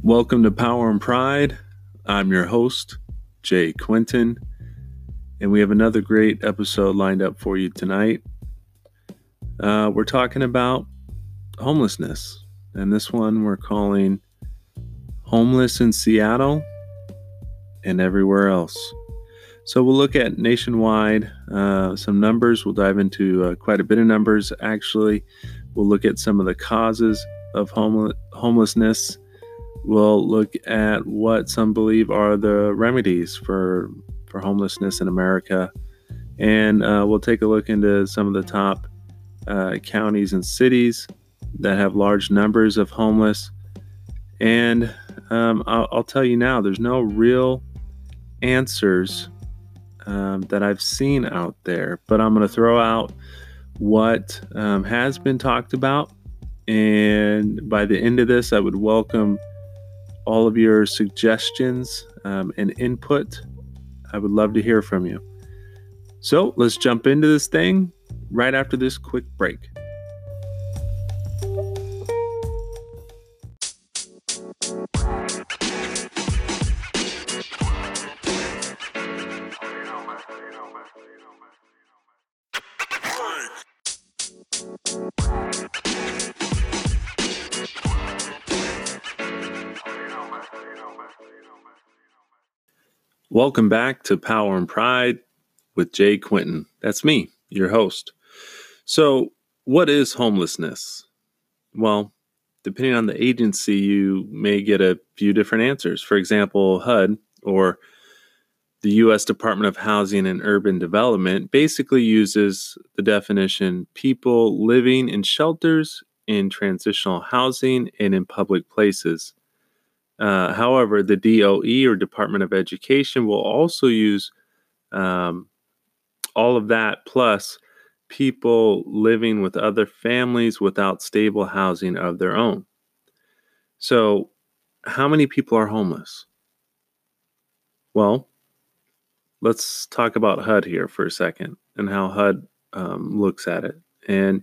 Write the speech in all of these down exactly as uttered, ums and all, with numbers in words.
Welcome to Power and Pride. I'm your host, Jay Quinton, and we have another great episode lined up for you tonight. Uh, we're talking about homelessness, and this one we're calling Homeless in Seattle and Everywhere Else. So we'll look at nationwide, uh, some numbers. We'll dive into uh, quite a bit of numbers, actually. We'll look at some of the causes of home- homelessness. We'll look at what some believe are the remedies for for homelessness in America. And uh, we'll take a look into some of the top uh, counties and cities that have large numbers of homeless. And um, I'll, I'll tell you now, there's no real answers um, that I've seen out there. But I'm going to throw out what um, has been talked about. And by the end of this, I would welcome all of your suggestions um, and input. I would love to hear from you. So let's jump into this thing right after this quick break. Welcome back to Power and Pride with Jay Quinton. That's me, your host. So, what is homelessness? Well, depending on the agency, you may get a few different answers. For example, H U D, or the U S Department of Housing and Urban Development, basically uses the definition people living in shelters, in transitional housing, and in public places. Uh, however, the D O E, or Department of Education, will also use um, all of that plus people living with other families without stable housing of their own. So, how many people are homeless? Well, let's talk about H U D here for a second and how H U D um, looks at it. And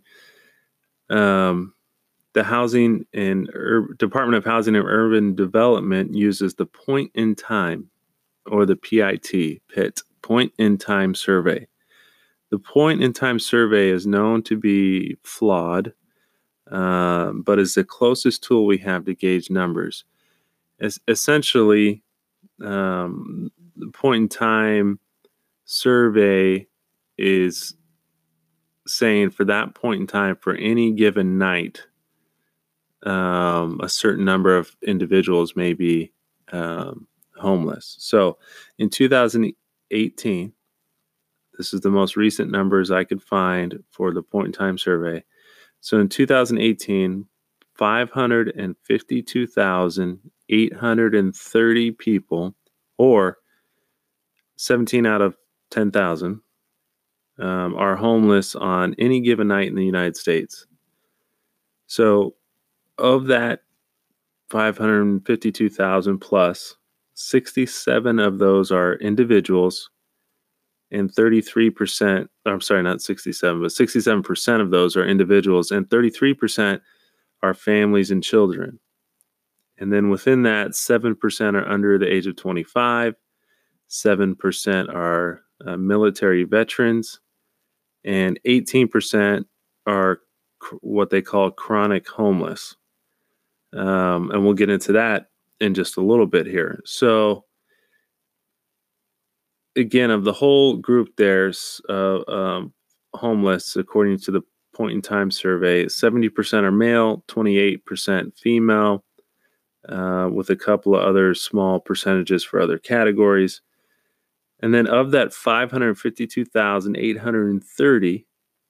um, the Housing and Ur- Department of Housing and Urban Development uses the point in time, or the P I T, P I T, point in time survey. The point in time survey is known to be flawed, uh, but is the closest tool we have to gauge numbers. Es- essentially, um, the point in time survey is saying for that point in time, for any given night, um, a certain number of individuals may be um, homeless. So in two thousand eighteen, this is the most recent numbers I could find for the point in time survey. So in two thousand eighteen, five hundred fifty-two thousand eight hundred thirty people, or seventeen out of ten thousand, um, are homeless on any given night in the United States. So of that five hundred fifty-two thousand plus, sixty-seven of those are individuals, and thirty-three percent, I'm sorry, not sixty-seven, but sixty-seven percent of those are individuals, and thirty-three percent are families and children. And then within that, seven percent are under the age of twenty-five, seven percent are uh, military veterans, and eighteen percent are cr- what they call chronic homeless. Um, and we'll get into that in just a little bit here. So, again, of the whole group, there's uh, um, homeless, according to the point in time survey, seventy percent are male, twenty-eight percent female, uh, with a couple of other small percentages for other categories. And then of that five hundred fifty-two thousand eight hundred thirty,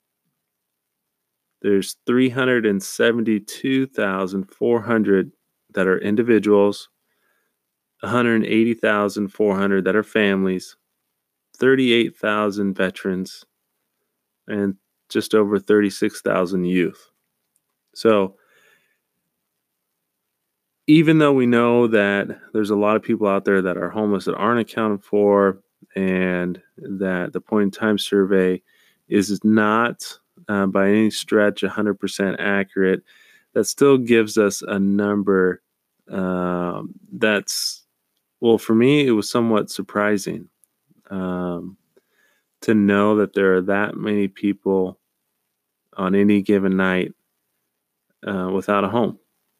there's three hundred seventy-two thousand four hundred that are individuals, one hundred eighty thousand four hundred that are families, thirty-eight thousand veterans, and just over thirty-six thousand youth. So even though we know that there's a lot of people out there that are homeless that aren't accounted for, and that the point in time survey is not uh, by any stretch one hundred percent accurate, that still gives us a number Um, that's, well, for me, it was somewhat surprising um, to know that there are that many people on any given night uh, without a home.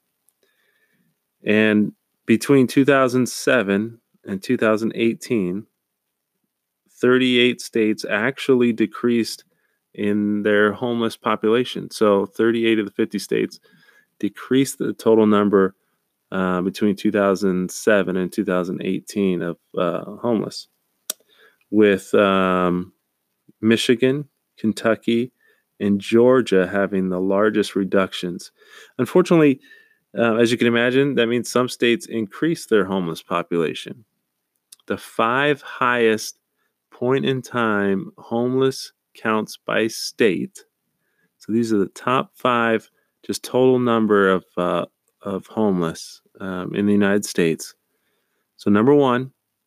And between two thousand seven and two thousand eighteen, thirty-eight states actually decreased in their homeless population. So thirty-eight of the fifty states decreased the total number uh, between two thousand seven and two thousand eighteen of uh, homeless, with um, Michigan, Kentucky, and Georgia having the largest reductions. Unfortunately, uh, as you can imagine, that means some states increased their homeless population. The five highest point in time homeless counts by state. So these are the top five, just total number of uh, of homeless um, in the United States. So number one,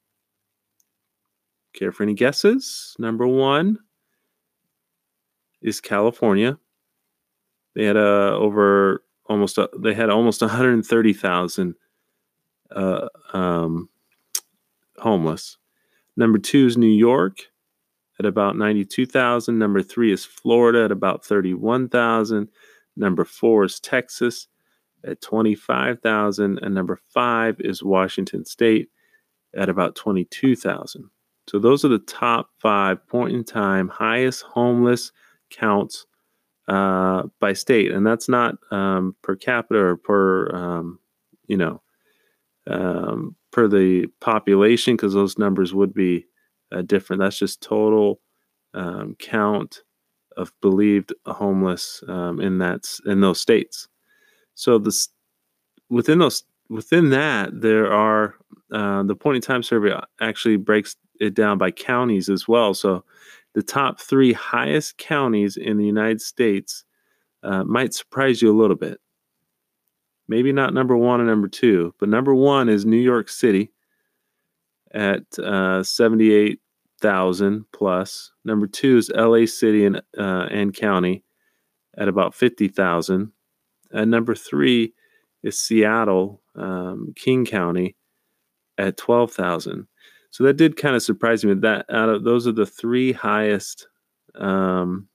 care for any guesses? Number one is California. They had uh, over almost uh, they had almost one hundred thirty thousand uh, um, homeless. Number two is New York at about ninety-two thousand. Number three is Florida at about thirty-one thousand. Number four is Texas at twenty-five thousand. And number five is Washington State at about twenty-two thousand. So those are the top five point in time highest homeless counts uh, by state. And that's not um, per capita or per, um, you know, um, per the population, because those numbers would be uh, different. That's just total um, count of believed homeless um, in that in those states. So this within those within that there are uh, the point in time survey actually breaks it down by counties as well. So the top three highest counties in the United States uh, might surprise you a little bit. Maybe not number one and number two, but number one is New York City at uh, seventy-eight thousand plus. Number two is L A City and, uh, and County at about fifty thousand. And number three is Seattle, um, King County at twelve thousand. So that did kind of surprise me. That out of those are the three highest um,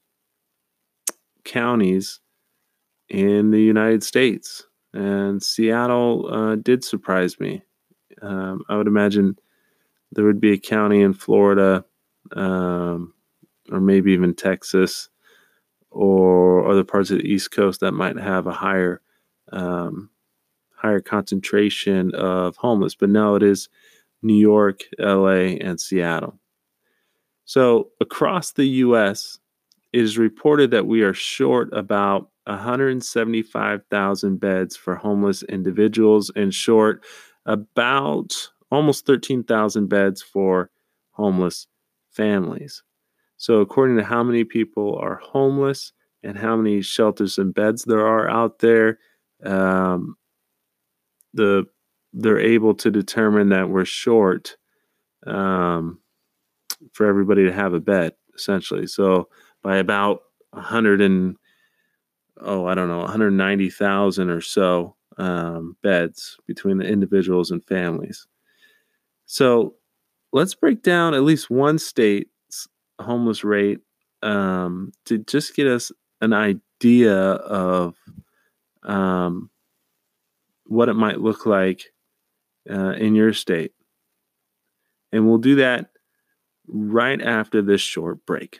counties in the United States, and Seattle uh, did surprise me. Um, I would imagine there would be a county in Florida, um, or maybe even Texas, or other parts of the East Coast that might have a higher, um, higher concentration of homeless. But no, it is New York, L A, and Seattle. So across the U S, it is reported that we are short about one hundred seventy-five thousand beds for homeless individuals and short about almost thirteen thousand beds for homeless families. So according to how many people are homeless and how many shelters and beds there are out there, um, the they're able to determine that we're short um, for everybody to have a bed, essentially. So by about one hundred and oh, I don't know, one hundred ninety thousand or so um, beds between the individuals and families. So let's break down at least one state's homeless rate um, to just get us an idea of um, what it might look like uh, in your state. And we'll do that right after this short break.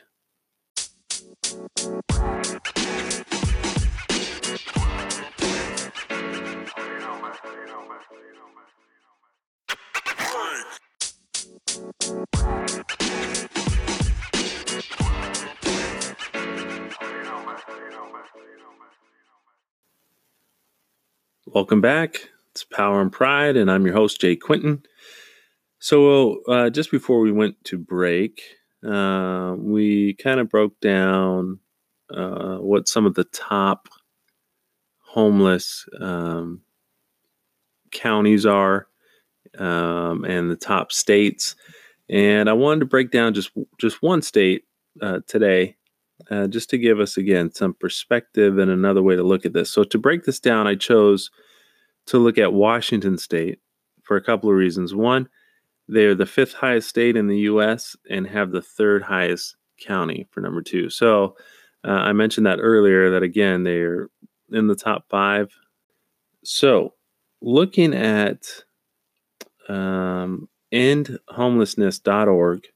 Welcome back. It's Power and Pride, and I'm your host, Jay Quinton. So uh, just before we went to break, uh, we kind of broke down uh, what some of the top homeless um, counties are um, and the top states. And I wanted to break down just, just one state uh, today, uh, just to give us, again, some perspective and another way to look at this. So to break this down, I chose to look at Washington State for a couple of reasons. One, they are the fifth highest state in the U S and have the third highest county for number two. So uh, I mentioned that earlier, that again, they're in the top five. So looking at um, end homelessness dot org,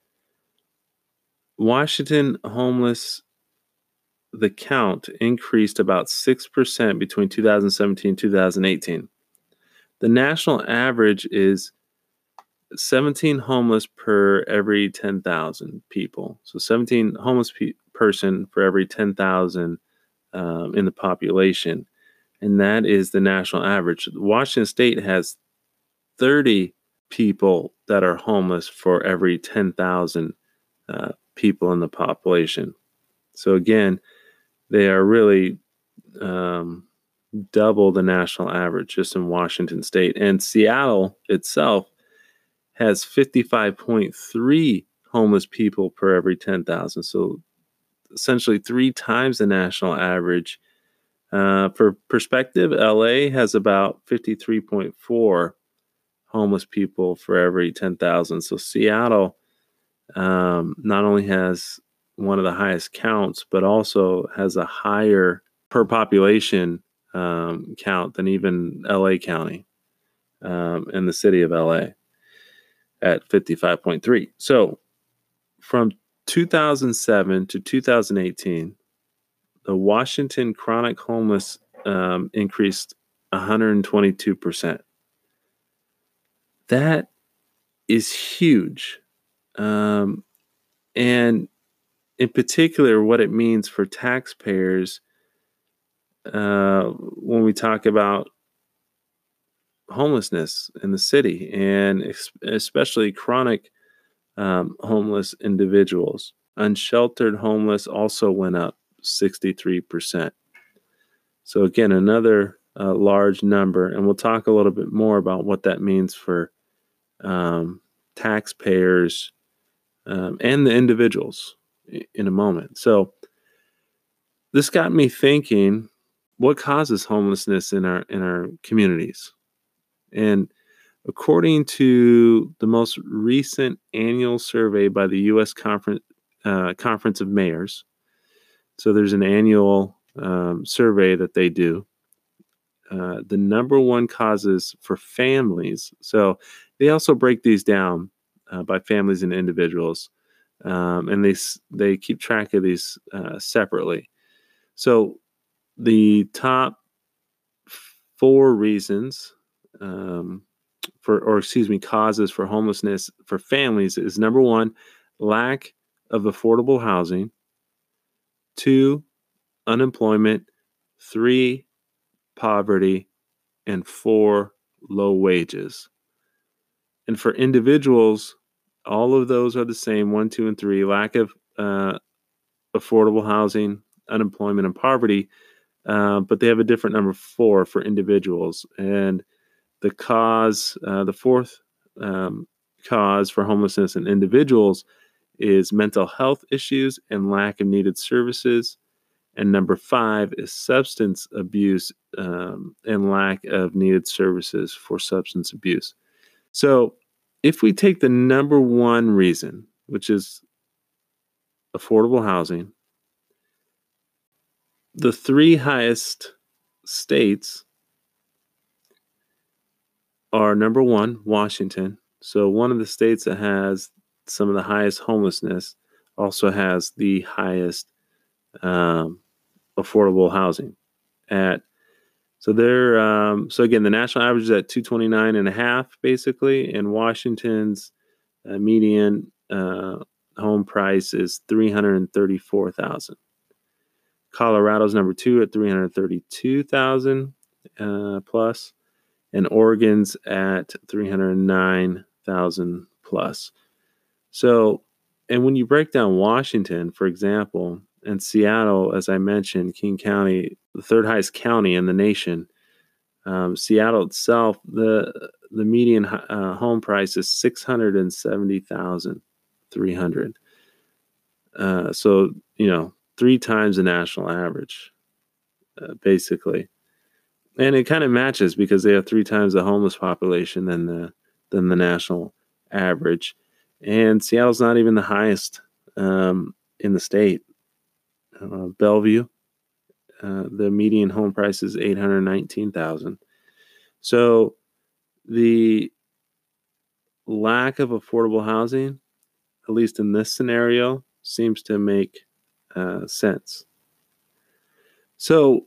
Washington homeless, the count increased about six percent between two thousand seventeen and two thousand eighteen. The national average is seventeen homeless per every ten thousand people. So seventeen homeless pe- person for every ten thousand um, in the population. And that is the national average. Washington State has thirty people that are homeless for every ten thousand uh, people in the population. So again, they are really um, double the national average just in Washington State. And Seattle itself has fifty-five point three homeless people per every ten thousand. So essentially three times the national average. Uh, for perspective, L A has about fifty-three point four homeless people for every ten thousand. So Seattle um, not only has one of the highest counts, but also has a higher per population um, count than even L A County um, in the city of L A at fifty-five point three. So from two thousand seven to two thousand eighteen, the Washington chronic homeless um, increased one hundred twenty-two percent. That is huge. Um, and in particular, what it means for taxpayers uh, when we talk about homelessness in the city, and ex- especially chronic um, homeless individuals. Unsheltered homeless also went up sixty-three percent. So again, another uh, large number, and we'll talk a little bit more about what that means for um, taxpayers um, and the individuals in a moment. So this got me thinking, what causes homelessness in our in our communities? And according to the most recent annual survey by the U S Conference uh, Conference of Mayors, so there's an annual um, survey that they do. Uh, the number one causes for families. So they also break these down uh, by families and individuals, um, and they they keep track of these uh, separately. So the top four reasons um, for, or excuse me, causes for homelessness for families is number one, lack of affordable housing. Two, unemployment. Three, poverty. And four, low wages. And for individuals, all of those are the same, one, two, and three, lack of uh, affordable housing, unemployment, and poverty. Uh, but they have a different number four for individuals. And the cause, uh, the fourth um, cause for homelessness in individuals is mental health issues and lack of needed services. And number five is substance abuse um, and lack of needed services for substance abuse. So if we take the number one reason, which is affordable housing, the three highest states are number one, Washington. So one of the states that has some of the highest homelessness also has the highest um, affordable housing at so they're um, so again the national average is at two twenty-nine and a half basically, and Washington's uh, median uh, home price is three hundred thirty-four thousand. Colorado's number two at three hundred thirty-two thousand uh, plus, and Oregon's at three hundred nine thousand plus. So, and when you break down Washington, for example, and Seattle, as I mentioned, King County, the third highest county in the nation, um, Seattle itself, the the median uh, home price is six hundred seventy thousand three hundred. Uh, so, you know, three times the national average, uh, basically. And it kind of matches because they have three times the homeless population than the than the national average. And Seattle's not even the highest um, in the state. Uh, Bellevue, uh, the median home price is eight hundred nineteen thousand dollars. So the lack of affordable housing, at least in this scenario, seems to make uh, sense. So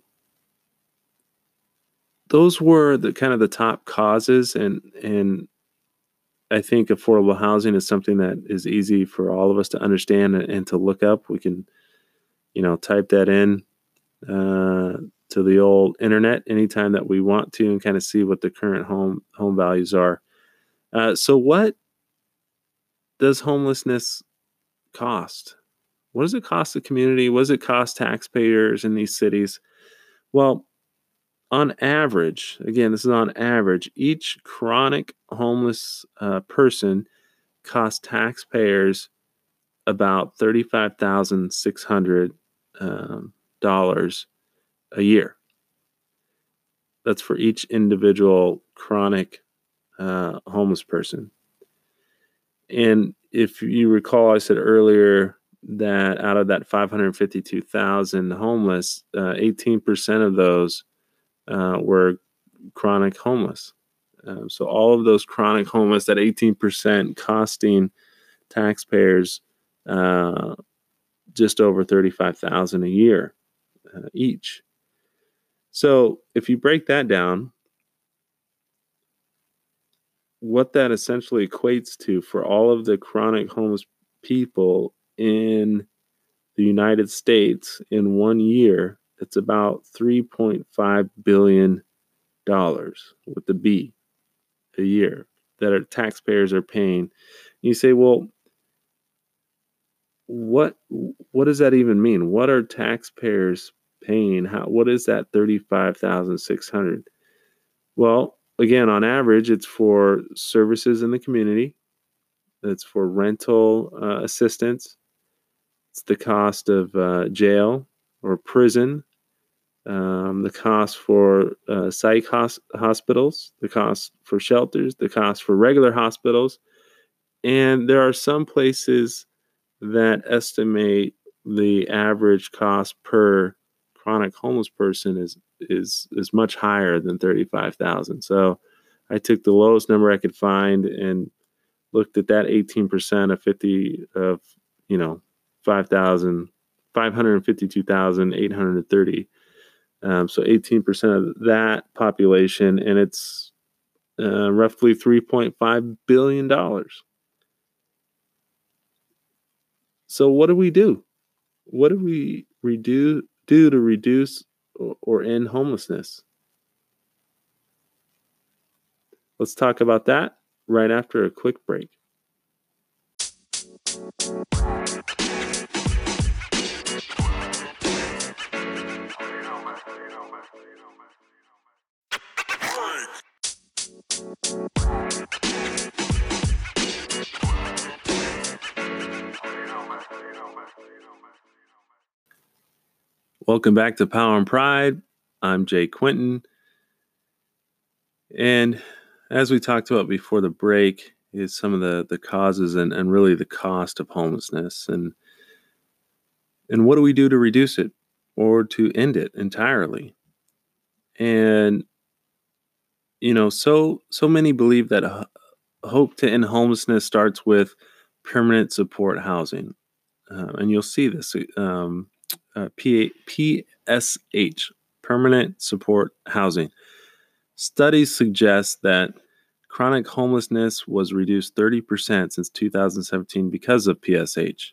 those were the kind of the top causes, and and I think affordable housing is something that is easy for all of us to understand and, and to look up. We can, you know, type that in uh, to the old internet anytime that we want to, and kind of see what the current home home values are. Uh, so, what does homelessness cost? What does it cost the community? What does it cost taxpayers in these cities? Well, on average, again, this is on average, each chronic homeless uh, person costs taxpayers about thirty-five thousand six hundred dollars um, a year. That's for each individual chronic uh, homeless person. And if you recall, I said earlier that out of that five hundred fifty-two thousand homeless, uh, eighteen percent of those uh, were chronic homeless. Um, so all of those chronic homeless, that eighteen percent costing taxpayers uh, just over thirty-five thousand dollars a year uh, each. So if you break that down, what that essentially equates to for all of the chronic homeless people in the United States in one year, it's about three point five billion dollars with the B a year that our taxpayers are paying. You say, well, what what does that even mean? What are taxpayers paying? How what is that thirty-five thousand six hundred dollars? Well, again, on average, it's for services in the community. It's for rental uh, assistance. It's the cost of uh, jail or prison, um, the cost for uh, psych hos- hospitals, the cost for shelters, the cost for regular hospitals. And there are some places that estimate the average cost per chronic homeless person is is is much higher than thirty-five thousand. So I took the lowest number I could find and looked at that eighteen percent of fifty of, you know, five thousand five hundred fifty-two thousand eight hundred thirty. Um, so eighteen percent of that population, and it's uh, roughly three point five billion dollars. So what do we do? What do we redo, do to reduce or, or end homelessness? Let's talk about that right after a quick break. Welcome back to Power and Pride. I'm Jay Quinton. And as we talked about before the break, is some of the, the causes and, and really the cost of homelessness. And and what do we do to reduce it or to end it entirely? And, you know, so so many believe that uh, hope to end homelessness starts with permanent support housing. Uh, and you'll see this um, uh, P- PSH, permanent support housing. Studies suggest that chronic homelessness was reduced thirty percent since two thousand seventeen because of P S H.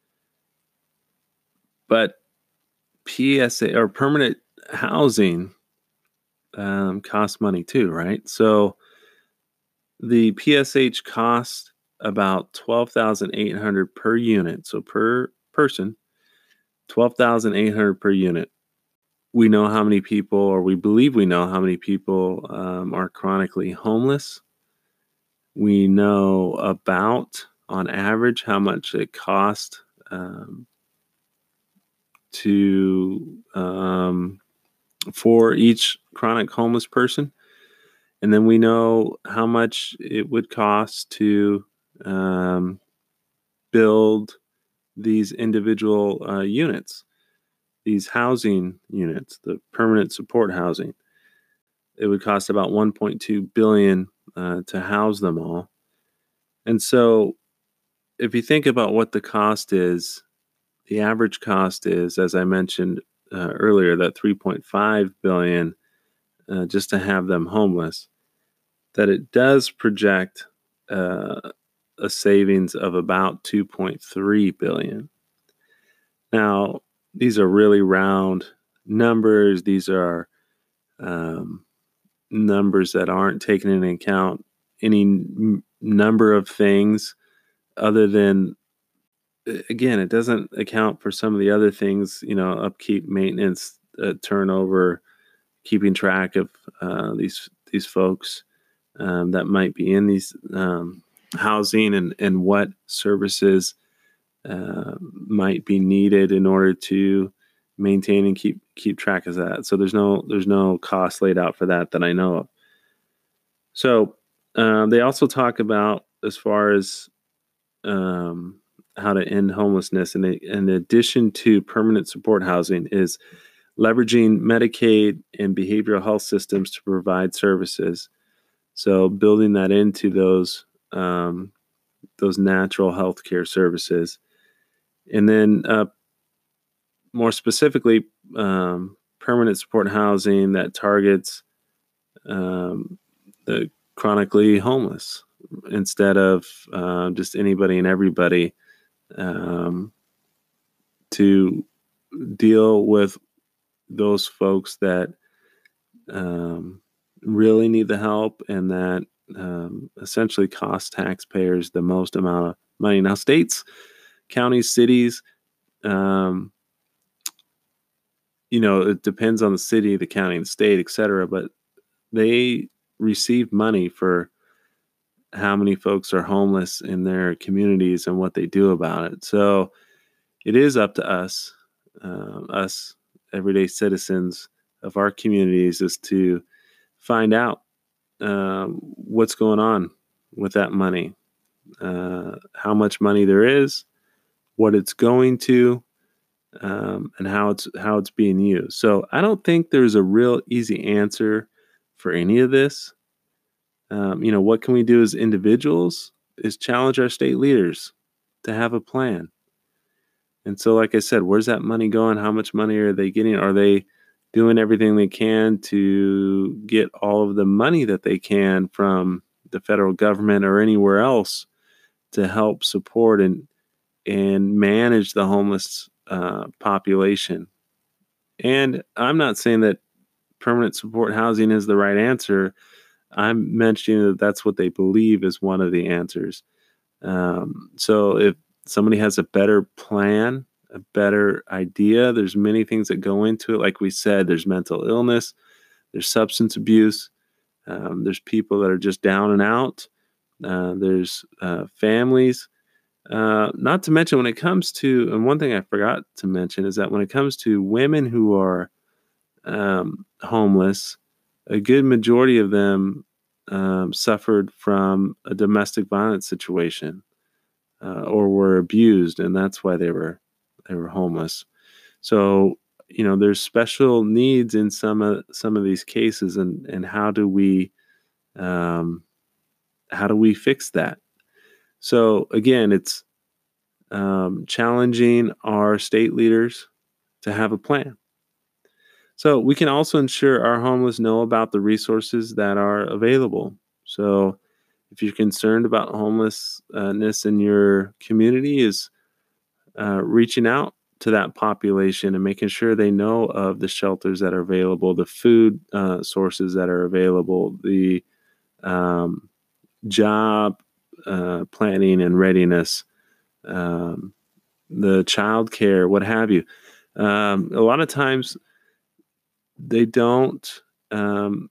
But P S A or permanent housing um, costs money too, right? So the P S H costs about twelve thousand eight hundred dollars per unit. So per person, twelve thousand eight hundred dollars per unit. We know how many people, or we believe we know how many people um, are chronically homeless. We know about, on average, how much it costs um, to um, for each chronic homeless person. And then we know how much it would cost to um, build these individual uh, units, these housing units, the permanent support housing. It would cost about one point two billion dollars uh, to house them all. And so if you think about what the cost is, the average cost is, as I mentioned uh, earlier, that three point five billion dollars uh, just to have them homeless, that it does project uh, a savings of about two point three billion dollars. Now, these are really round numbers. These are um, numbers that aren't taking into account any n- number of things other than, again, it doesn't account for some of the other things, you know, upkeep, maintenance, uh, turnover, keeping track of uh, these these folks um, that might be in these um, housing and, and what services uh, might be needed in order to maintain and keep keep track of that. So there's no there's no cost laid out for that that I know of. So um, they also talk about, as far as um, how to end homelessness, and in addition to permanent support housing, is leveraging Medicaid and behavioral health systems to provide services. So building that into those um, those natural healthcare services, and then uh, more specifically, um, permanent support housing that targets um, the chronically homeless instead of uh, just anybody and everybody, um, to deal with those folks that um, really need the help and that um, essentially cost taxpayers the most amount of money. Now, states, counties, cities, um, you know, it depends on the city, the county, the state, et cetera, but they receive money for how many folks are homeless in their communities and what they do about it. So it is up to us, uh, us everyday citizens of our communities, is to find out um, what's going on with that money, uh, how much money there is, what it's going to, um, and how it's how it's being used. So I don't think there's a real easy answer for any of this. Um, you know, what can we do as individuals is challenge our state leaders to have a plan. And so, like I said, where's that money going? How much money are they getting? Are they doing everything they can to get all of the money that they can from the federal government or anywhere else to help support and and manage the homeless uh, population? And I'm not saying that permanent support housing is the right answer. I'm mentioning that that's what they believe is one of the answers. Um, so if somebody has a better plan, a better idea, there's many things that go into it. Like we said, there's mental illness, there's substance abuse, um, there's people that are just down and out, uh, there's uh, families. Uh, not to mention when it comes to, and one thing I forgot to mention is that when it comes to women who are um, homeless, a good majority of them um, suffered from a domestic violence situation uh, or were abused, and that's why they were they were homeless. So you know, there's special needs in some of some of these cases, and and how do we um, how do we fix that? So again, it's um, challenging our state leaders to have a plan. So we can also ensure our homeless know about the resources that are available. So if you're concerned about homelessness in your community, is uh, reaching out to that population and making sure they know of the shelters that are available, the food uh, sources that are available, the um, job uh, planning and readiness, um, the child care, what have you. Um, a lot of times they don't, um,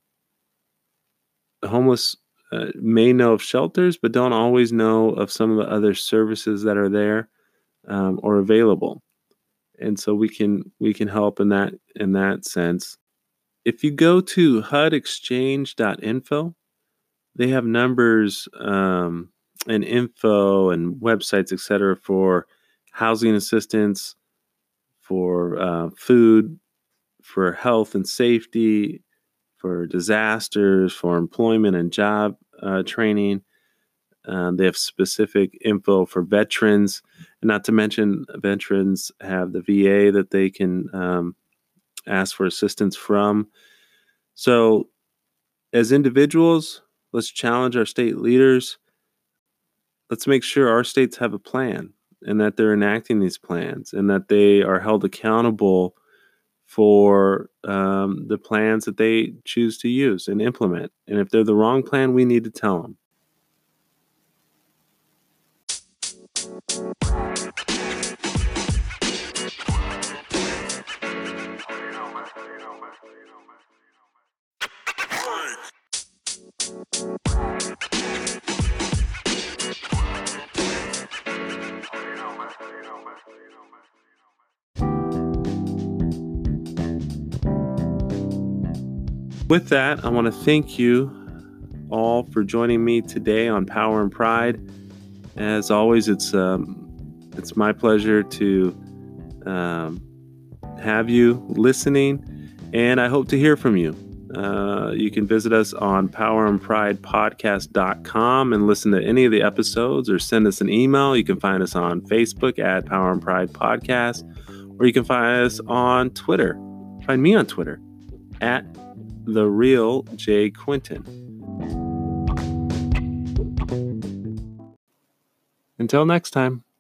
homeless uh, may know of shelters, but don't always know of some of the other services that are there um, or available. And so we can we can help in that in that sense. if you go to H U D exchange dot info, they have numbers um, and info and websites, et cetera, for housing assistance, for uh, food, for health and safety, for disasters, for employment and job uh, training. Um, they have specific info for veterans, and not to mention veterans have the V A that they can um, ask for assistance from. So as individuals, let's challenge our state leaders. Let's make sure our states have a plan and that they're enacting these plans and that they are held accountable for um, the plans that they choose to use and implement. And if they're the wrong plan, we need to tell them. With that, I want to thank you all for joining me today on Power and Pride. As always, it's um, it's my pleasure to um, have you listening, and I hope to hear from you. Uh, you can visit us on power and pride podcast dot com and listen to any of the episodes, or send us an email. You can find us on Facebook at Power and Pride Podcast, or you can find us on Twitter. Find me on Twitter at The Real Jay Quinton. Until next time.